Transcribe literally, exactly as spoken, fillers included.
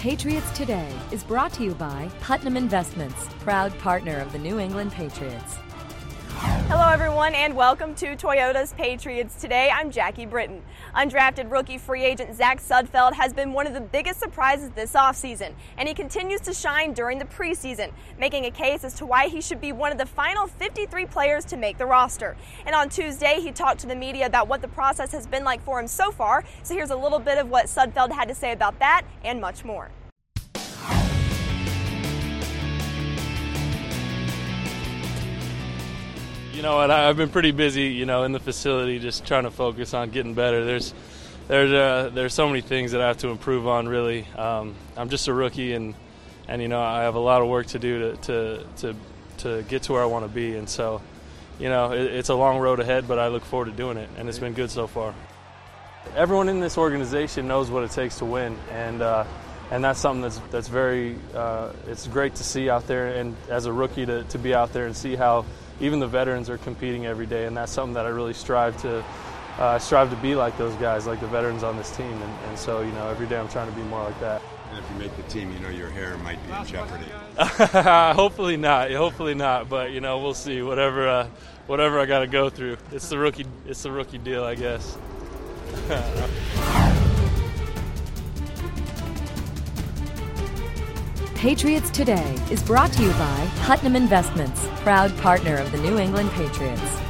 Patriots Today is brought to you by Putnam Investments, proud partner of the New England Patriots. Hello everyone and welcome to Toyota's Patriots Today. I'm Jackie Britton. Undrafted rookie free agent Zach Sudfeld has been one of the biggest surprises this offseason, and he continues to shine during the preseason, making a case as to why he should be one of the final fifty-three players to make the roster. And on Tuesday, he talked to the media about what the process has been like for him so far, so here's a little bit of what Sudfeld had to say about that and much more. You know what, I've been pretty busy, you know, in the facility just trying to focus on getting better. There's there's uh, there's so many things that I have to improve on, really. Um, I'm just a rookie, and, and, you know, I have a lot of work to do to to, to, to get to where I want to be. And so, you know, it, it's a long road ahead, but I look forward to doing it, and it's been good so far. Everyone in this organization knows what it takes to win, and uh, and that's something that's that's very uh, it's great to see out there, and as a rookie to, to be out there and see how even the veterans are competing every day, and that's something that I really strive to uh, strive to be like those guys, like the veterans on this team. And, and so, you know, every day I'm trying to be more like that. And if you make the team, you know your hair might be in jeopardy. Hopefully not. Hopefully not. But you know, we'll see. Whatever, uh, whatever I got to go through. It's the rookie. It's the rookie deal, I guess. Patriots Today is brought to you by Putnam Investments, proud partner of the New England Patriots.